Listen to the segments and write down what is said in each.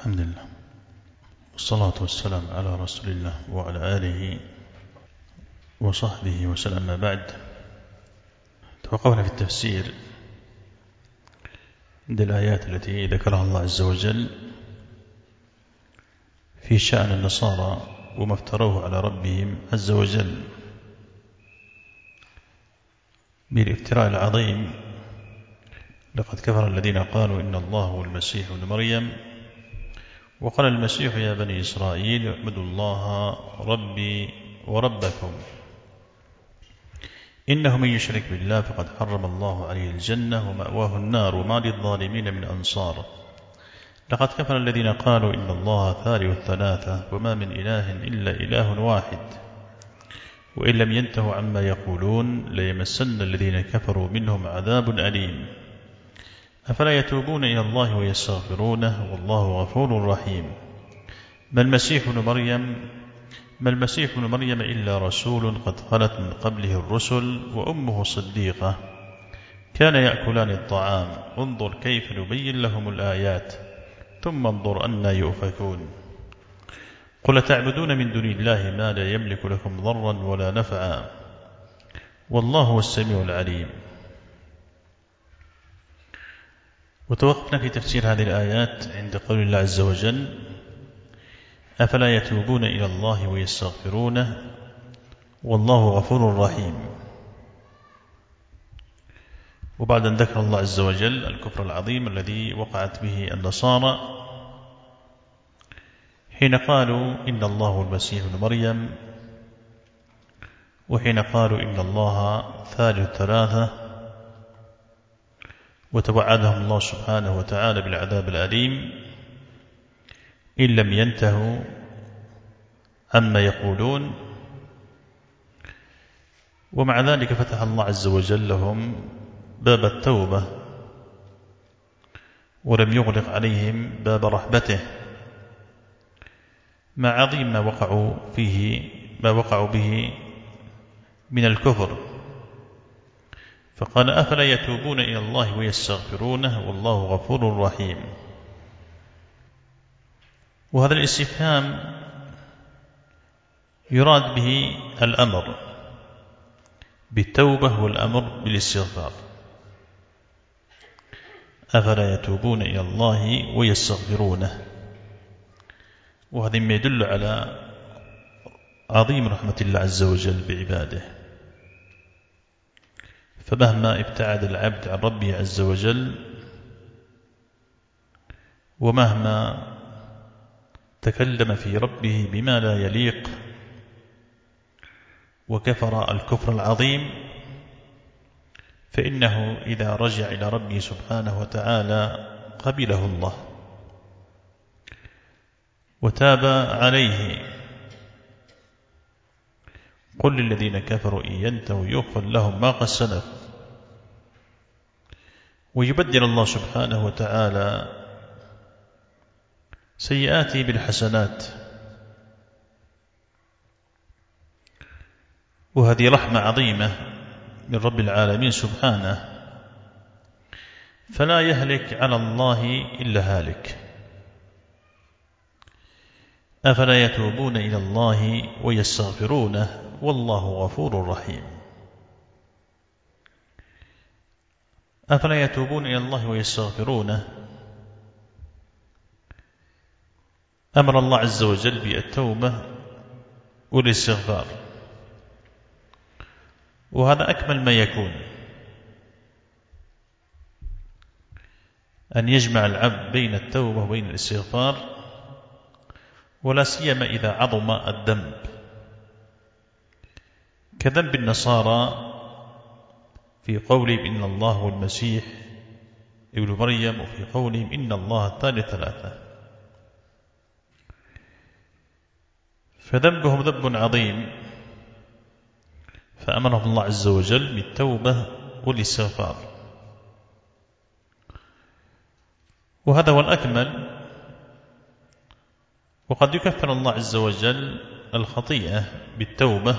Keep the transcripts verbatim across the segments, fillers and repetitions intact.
الحمد لله والصلاة والسلام على رسول الله وعلى آله وصحبه وسلم. ما بعد، توقفنا في التفسير عند الآيات التي ذكرها الله عز وجل في شأن النصارى وما افتروه على ربهم عز وجل بالافتراء العظيم. لقد كفر الذين قالوا إن الله هو المسيح ابن مريم، وقال المسيح يا بني إسرائيل اعبدوا الله ربي وربكم إنه من يشرك بالله فقد حرم الله عليه الجنة ومأواه النار وما للظالمين من أنصار. لقد كفر الذين قالوا إن الله ثالث الثلاثة وما من إله إلا إله واحد وإن لم ينتهوا عما يقولون ليمسن الذين كفروا منهم عذاب أليم. أفلا يتوبون إلى الله ويستغفرونه والله غفور رحيم. ما المسيح ابن مريم ما المسيح ابن مريم إلا رسول قد خلت من قبله الرسل وأمه صديقة كان يأكلان الطعام انظر كيف نبين لهم الآيات ثم انظر أنى يؤفكون. قل تعبدون من دون الله ما لا يملك لكم ضرا ولا نفعا والله هو السميع العليم. وتوقفنا في تفسير هذه الآيات عند قول الله عز وجل أفلا يتوبون إلى الله ويستغفرونه والله غفور رحيم. وبعد أن ذكر الله عز وجل الكفر العظيم الذي وقعت به النصارى حين قالوا إن الله هو المسيح ابن مريم، وحين قالوا إن الله ثالث ثلاثة، وتوعدهم الله سبحانه وتعالى بالعذاب الأليم إن لم ينتهوا عما يقولون. ومع ذلك فتح الله عز وجل لهم باب التوبة ولم يغلق عليهم باب رحمته مع عظيم ما وقعوا فيه ما وقعوا به من الكفر. فقال أفلا يتوبون إلى الله ويستغفرونه والله غفور رحيم. وهذا الاستفهام يراد به الأمر بالتوبة والأمر بالاستغفار. أفلا يتوبون إلى الله ويستغفرونه، وهذا ما يدل على عظيم رحمة الله عز وجل بعباده. فمهما ابتعد العبد عن ربه عز وجل ومهما تكلم في ربه بما لا يليق وكفر الكفر العظيم، فإنه إذا رجع إلى ربه سبحانه وتعالى قبله الله وتاب عليه. قل للذين كفروا إن ينتهوا يغفر لهم ما قد سلف. ويبدل الله سبحانه وتعالى سيئاته بالحسنات، وهذه رحمة عظيمة من رب العالمين سبحانه. فلا يهلك على الله إلا هالك. أفلا يتوبون إلى الله ويستغفرونه والله غفور رحيم. أفلا يتوبون إلى الله ويستغفرونه، أمر الله عز وجل بالتوبة والاستغفار، وهذا أكمل ما يكون أن يجمع العبد بين التوبة وبين الاستغفار، ولا سيما إذا عظم الذنب كذنب النصارى في قولهم إن الله هو المسيح ابن مريم، وفي قولهم إن الله ثالث ثلاثة. فذنبهم ذنب عظيم، فأمرهم الله عز وجل بالتوبة والاستغفار، وهذا هو الأكمل. وقد يكفر الله عز وجل الخطيئة بالتوبة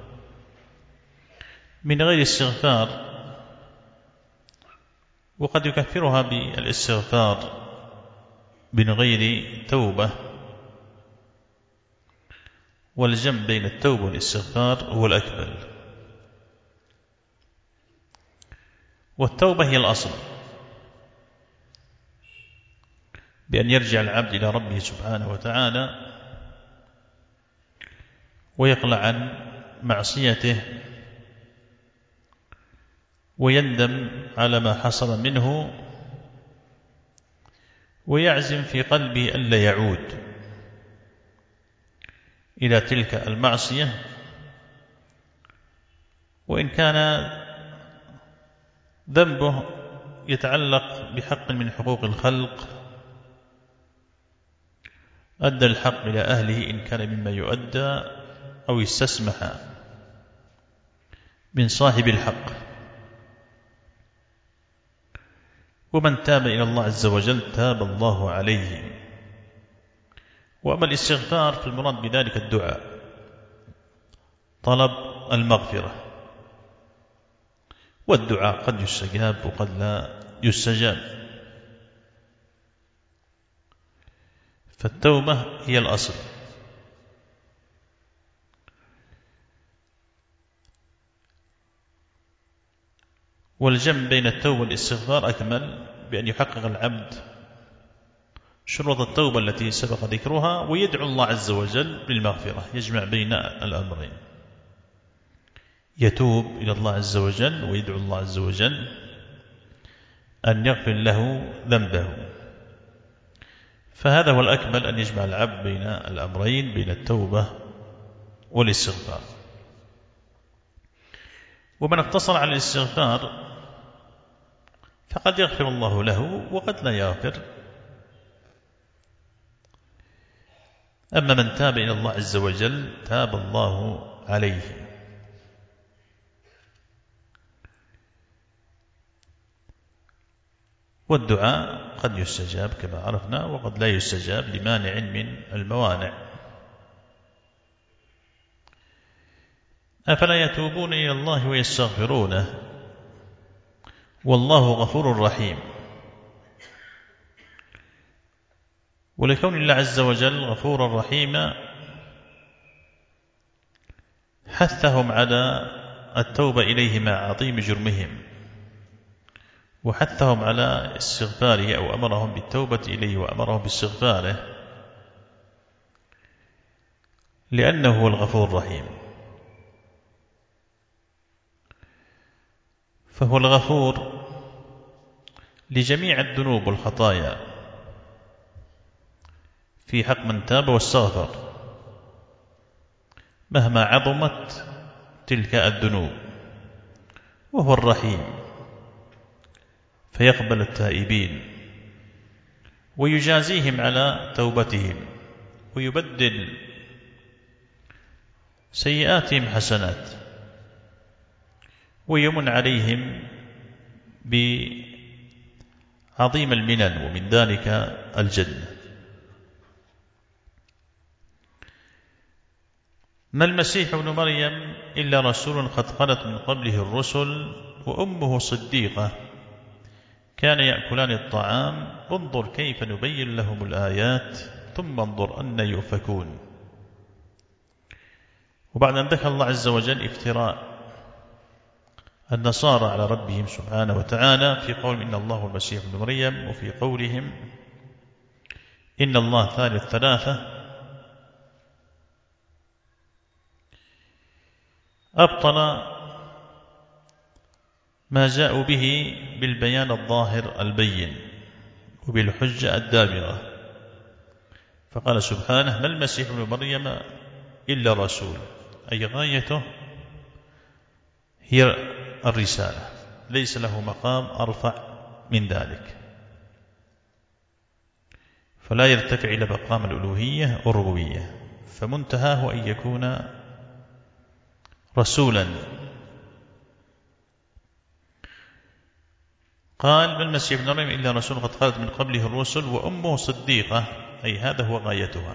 من غير استغفار، وقد يكفرها بالاستغفار من غير توبة، والجمع بين التوبة والاستغفار هو الأكمل. والتوبة هي الأصل، بأن يرجع العبد إلى ربه سبحانه وتعالى ويقلع عن معصيته ويندم على ما حصل منه ويعزم في قلبه ألا يعود إلى تلك المعصية، وإن كان ذنبه يتعلق بحق من حقوق الخلق أدى الحق إلى أهله إن كان مما يؤدى، أو يستسمح من صاحب الحق. ومن تاب إلى الله عز وجل تاب الله عليه. وأما الاستغفار فالمراد بذلك الدعاء، طلب المغفرة، والدعاء قد يستجاب وقد لا يستجاب. فالتوبة هي الأصل. والجمع بين التوبة والاستغفار أكمل، بأن يحقق العبد شروط التوبة التي سبق ذكرها ويدعو الله عز وجل بالمغفرة، يجمع بين الأمرين، يتوب إلى الله عز وجل ويدعو الله عز وجل أن يغفر له ذنبه. فهذا هو الأكمل، أن يجمع العبد بين الأمرين، بين التوبة والاستغفار. ومن اقتصر على الاستغفار فقد يغفر الله له وقد لا يغفر. أما من تاب إلى الله عز وجل تاب الله عليه. والدعاء قد يستجاب كما عرفنا وقد لا يستجاب لمانع من الموانع. أفلا يتوبون إلى الله ويستغفرونه والله غفور رحيم. ولكون الله عز وجل غفورا رحيما حثهم على التوبة إليه مع عظيم جرمهم، وحثهم على استغفاره أو أمرهم بالتوبة إليه وأمرهم باستغفاره، لأنه هو الغفور الرحيم. فهو الغفور لجميع الذنوب والخطايا في حق من تاب واستغفر مهما عظمت تلك الذنوب، وهو الرحيم فيقبل التائبين ويجازيهم على توبتهم ويبدل سيئاتهم حسنات ويمن عليهم بعظيم المنن، ومن ذلك الجنة. ما المسيح ابن مريم إلا رسول قد خلت من قبله الرسل وأمه صديقة كان يأكلان الطعام انظر كيف نبين لهم الآيات ثم انظر أن يؤفكون. وبعد أن ذكر الله عز وجل افتراء النصارى على ربهم سبحانه وتعالى في قول إن الله المسيح ابن مريم، وفي قولهم إن الله ثالث ثلاثة، أبطل ما جاءوا به بالبيان الظاهر البين وبالحجة الدامغة. فقال سبحانه ما المسيح ابن مريم إلا رسول، أي غايته هي الرسالة، ليس له مقام أرفع من ذلك، فلا يرتفع إلى مقام الألوهية والربوبية، فمنتهاه أن يكون رسولا. قال ما المسيح ابن مريم إلا رسول قد خلت من قبله الرسل وأمه صديقة، أي هذا هو غايتها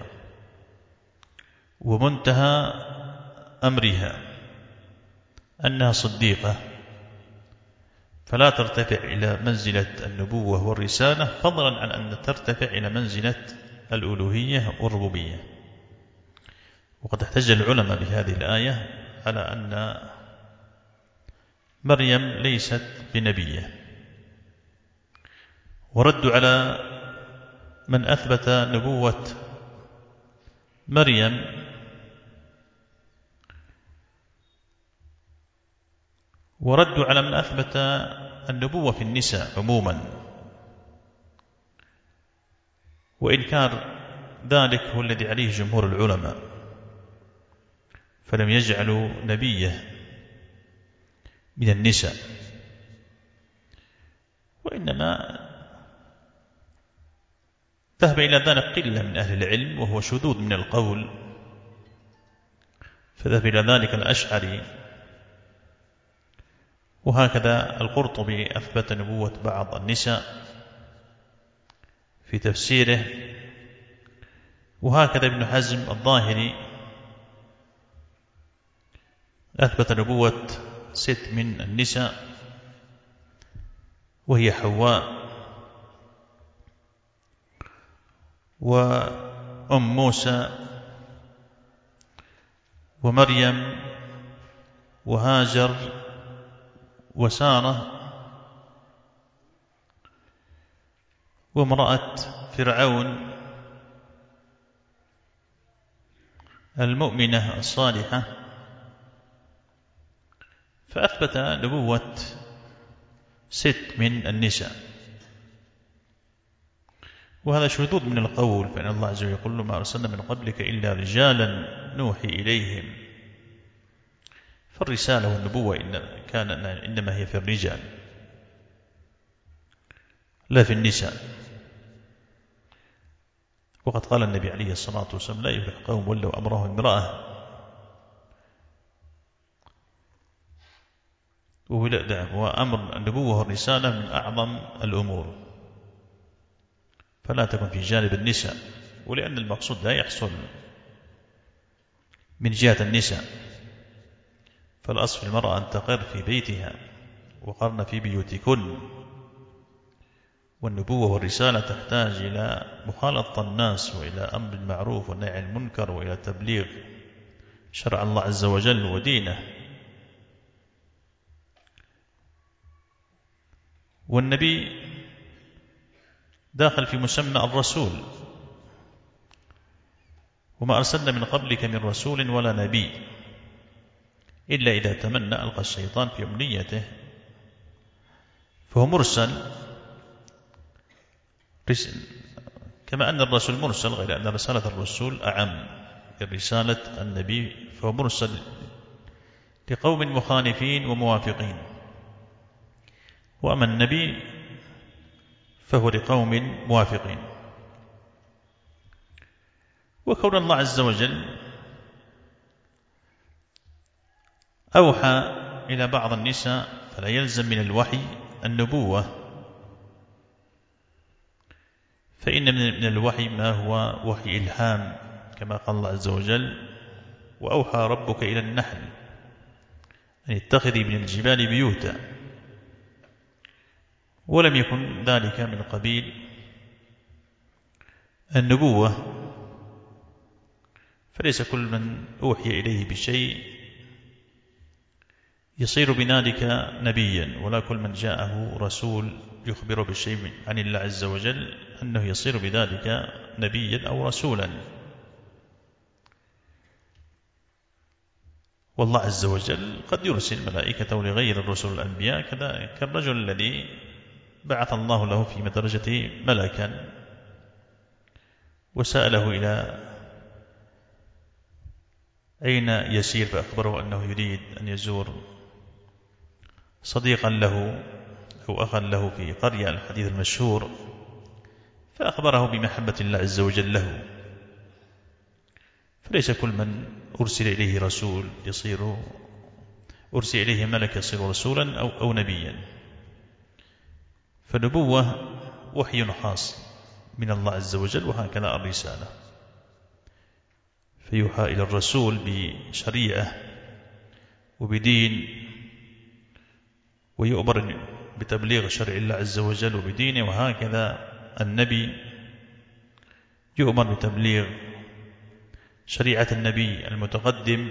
ومنتهى أمرها أنها صديقة، فلا ترتفع إلى منزلة النبوة والرسالة، فضلا عن أن ترتفع إلى منزلة الألوهية والربوبية. وقد احتج العلماء بهذه الآية على أن مريم ليست بنبية، وردوا على من أثبت نبوة مريم وردوا على من أثبت النبوة في النساء عموما، وإنكار ذلك هو الذي عليه جمهور العلماء، فلم يجعلوا نبيه من النساء، وإنما ذهب إلى ذلك قلة من أهل العلم، وهو شذوذ من القول، فذهب إلى ذلك الأشعري، وهكذا القرطبي أثبت نبوة بعض النساء في تفسيره، وهكذا ابن حزم الظاهري أثبت نبوة ست من النساء وهي حواء وأم موسى ومريم وهاجر وسارة وامرأة فرعون المؤمنة الصالحة، فأثبت نبوة ست من النساء، وهذا شذوذ من القول، فإن الله عز وجل يقول ما أرسلنا من قبلك إلا رجالا نوحي إليهم، فالرسالة والنبوة إن كان إنما هي في الرجال لا في النساء. وقد قال النبي عليه الصلاة والسلام لا يفلح قوم ولوا أمرهم امرأة، وأمر النبوة والرسالة من أعظم الأمور، فلا تكن في جانب النساء، ولأن المقصود لا يحصل من جهة النساء، فالأصل في المرأة أن تقر في بيتها وقرن في بيوتكن، والنبوة والرسالة تحتاج إلى مخالطة الناس وإلى أمر المعروف والنهي عن المنكر وإلى تبليغ شرع الله عز وجل ودينه. والنبي داخل في مسمى الرسول، وما أرسلنا من قبلك من رسول ولا نبي إلا إذا تمنى ألقى الشيطان في أمنيته، فهو مرسل كما أن الرسول مرسل، غير أن رسالة الرسول أعم من رسالة النبي، فهو مرسل لقوم مخالفين وموافقين، وأما النبي فهو لقوم موافقين. وكون الله عز وجل أوحى إلى بعض النساء فلا يلزم من الوحي النبوة، فإن من الوحي ما هو وحي إلهام، كما قال الله عز وجل وأوحى ربك إلى النحل أن اتخذي من الجبال بيوتا، ولم يكن ذلك من قبيل النبوة، فليس كل من أوحي إليه بشيء يصير بذلك نبيا، ولا كل من جاءه رسول يخبر بالشيء عن الله عز وجل أنه يصير بذلك نبيا أو رسولا. والله عز وجل قد يرسل ملائكته لغير الرسل الأنبياء، كذا كالرجل الذي بعث الله له في مدرجته ملكا وسأله إلى أين يسير، فأخبره أنه يريد أن يزور صديقا له أو أخا له في قرية، الحديث المشهور، فأخبره بمحبة الله عز وجل له. فليس كل من أرسل إليه رسول يصير أرسل إليه ملك يصير رسولا أو, أو نبيا، فالنبوة وحي خاص من الله عز وجل، وهكذا الرسالة، فيوحى إلى الرسول بشريعة وبدين، ويؤمر بتبليغ شرع الله عز وجل وبدينه، وهكذا النبي يؤمر بتبليغ شريعة النبي المتقدم،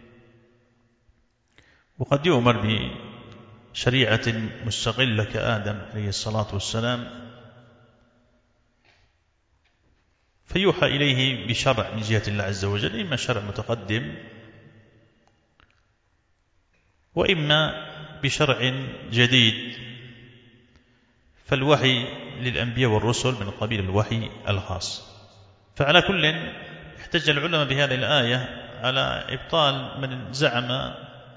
وقد يؤمر بشريعة مستقلة كآدم عليه الصلاة والسلام، فيوحى إليه بشرع من جهة الله عز وجل، إما شرع متقدم وإما بشرع جديد، فالوحي للأنبياء والرسل من قبيل الوحي الخاص. فعلى كل احتج العلماء بهذه الآية على إبطال من زعم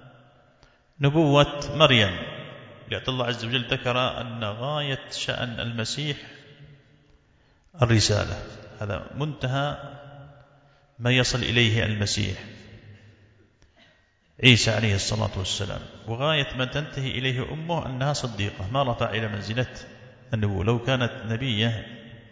نبوة مريم، لأن الله عز وجل ذكر أن غاية شأن المسيح الرسالة، هذا منتهى ما يصل إليه المسيح عيسى عليه الصلاة والسلام، وغاية ما تنتهي إليه أمه أنها صديقة، ما رفع إلى منزلة النبوة. لو كانت نبية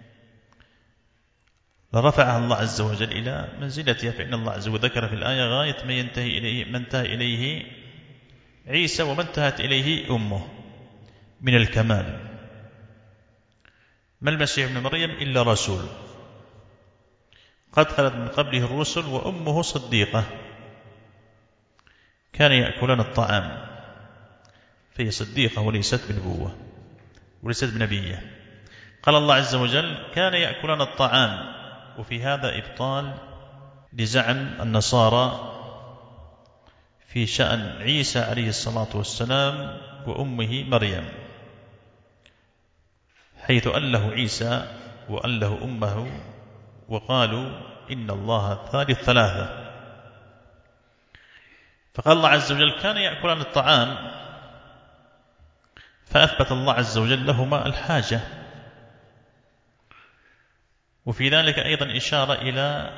لرفعها الله عز وجل إلى منزلتها، فإن الله عز وجل ذكر في الآية غاية ما ينتهي إليه ما انتهى إليه عيسى وما انتهت إليه أمه من الكمال. ما المسيح ابن مريم إلا رسول قد خلت من قبله الرسل وأمه صديقة، كان يأكلان الطعام، فهي صديقة وليست بنبوة وليست بنبية. قال الله عز وجل كان يأكلان الطعام، وفي هذا إبطال لزعم النصارى في شأن عيسى عليه الصلاة والسلام وأمه مريم، حيث أله عيسى وأله أمه وقالوا إن الله ثالث ثلاثة. فقال الله عز وجل كان يأكلان الطعام، فأثبت الله عز وجل لهما الحاجة، وفي ذلك أيضا إشارة إلى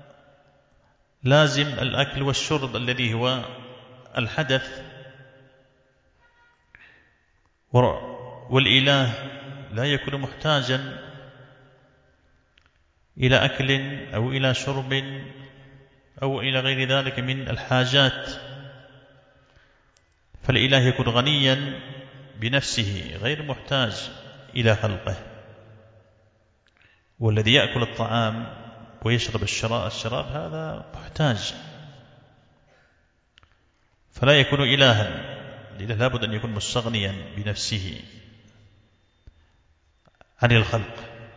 لازم الأكل والشرب الذي هو الحدث، والإله لا يكون محتاجا إلى أكل أو إلى شرب أو إلى غير ذلك من الحاجات، فالإله يكون غنيا بنفسه غير محتاج إلى خلقه، والذي يأكل الطعام ويشرب الشراب هذا محتاج، فلا يكون إلها، الإله لابد أن يكون مستغنيا بنفسه عن الخلق.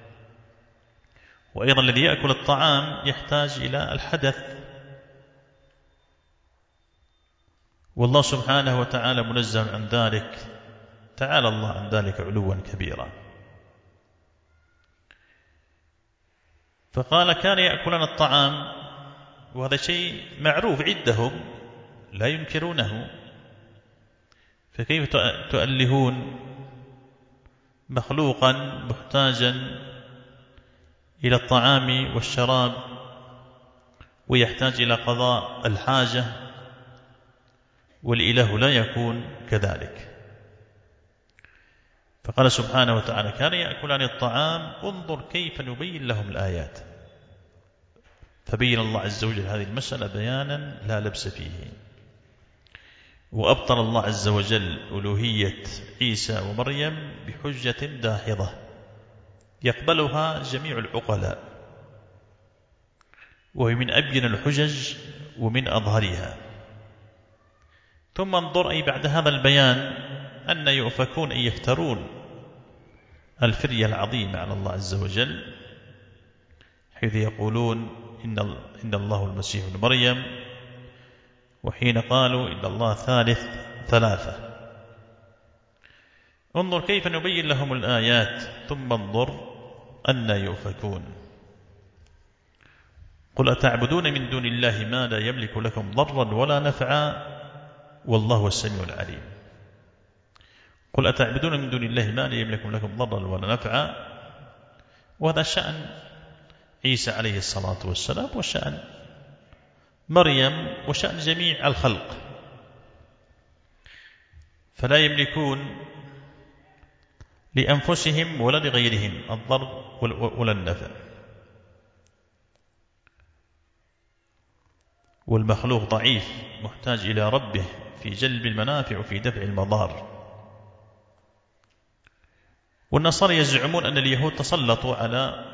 وأيضا الذي يأكل الطعام يحتاج إلى الحدث، والله سبحانه وتعالى منزه عن ذلك، تعالى الله عن ذلك علوا كبيرا. فقال كان يأكلون الطعام، وهذا شيء معروف عندهم لا ينكرونه، فكيف تؤلهون مخلوقا محتاجا إلى الطعام والشراب ويحتاج إلى قضاء الحاجة، والإله لا يكون كذلك. فقال سبحانه وتعالى كان يأكلان الطعام انظر كيف نبين لهم الآيات، فبين الله عز وجل هذه المسألة بيانا لا لبس فيه. وأبطل الله عز وجل ألوهية عيسى ومريم بحجة داحضة يقبلها جميع العقلاء، وهي من أبين الحجج ومن أظهرها. ثم انظر أي بعد هذا البيان أن يؤفكون أن يفترون الفرية العظيمة على الله عز وجل، حيث يقولون إن إن الله المسيح ابن مريم، وحين قالوا إن الله ثالث ثلاثة. انظر كيف نبين لهم الآيات، ثم انظر أن يؤفكون. قل أتعبدون من دون الله ما لا يملك لكم ضرا ولا نفعا والله هو السميع العليم. قل أتعبدون من دون الله ما لا يملك لكم ضرا ولا نفعا، وهذا شأن عيسى عليه الصلاة والسلام وشأن مريم وشأن جميع الخلق، فلا يملكون لأنفسهم ولا لغيرهم الضر ولا النفع، والمخلوق ضعيف محتاج إلى ربه في جلب المنافع وفي دفع المضار. والنصارى يزعمون أن اليهود تسلطوا على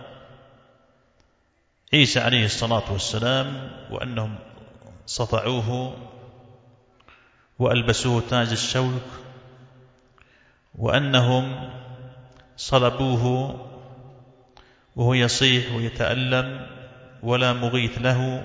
عيسى عليه الصلاة والسلام، وأنهم صفعوه وألبسوه تاج الشوك، وأنهم صلبوه وهو يصيح ويتألم ولا مغيث له.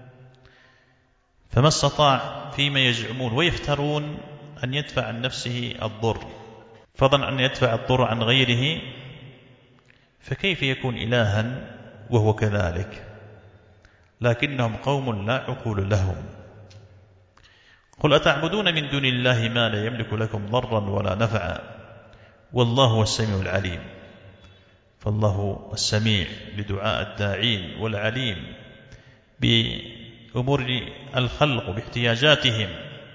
فما استطاع فيما يزعمون ويفترون أن يدفع عن نفسه الضر، فضلا أن يدفع الضر عن غيره، فكيف يكون إلها وهو كذلك؟ لكنهم قوم لا عقول لهم. قل أتعبدون من دون الله ما لا يملك لكم ضرا ولا نفعا والله هو السميع العليم. فالله السميع لدعاء الداعين والعليم بأمور الخلق وباحتياجاتهم،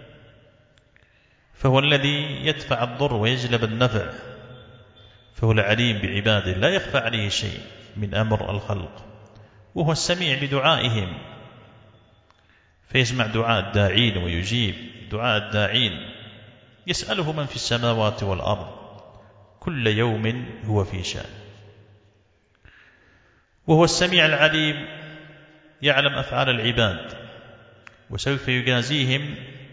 فهو الذي يدفع الضر ويجلب النفع، فهو العليم بعباده لا يخفى عليه شيء من أمر الخلق، وهو السميع لدعائهم، فيسمع دعاء الداعين ويجيب دعاء الداعين. يسأله من في السماوات والأرض كل يوم هو في شأن، وهو السميع العليم يعلم أفعال العباد، وسوف يجازيهم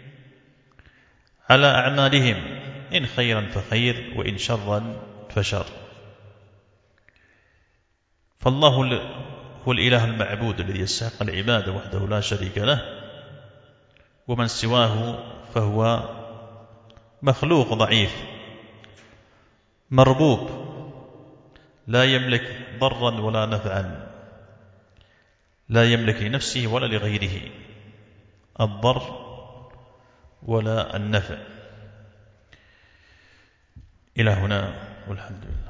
على أعمالهم إن خيرا فخير وإن شرا فشر. فالله هو الإله المعبود الذي يستحق العبادة وحده لا شريك له، ومن سواه فهو مخلوق ضعيف مربوب لا يملك ضرا ولا نفعا، لا يملك لنفسه ولا لغيره الضر ولا النفع. إلى هنا والحمد لله.